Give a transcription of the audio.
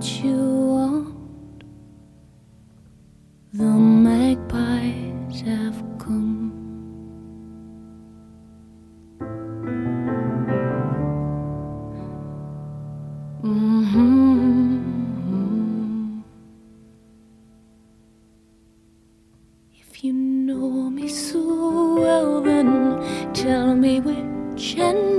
you want. The magpies have come. If you know me so well, then tell me which end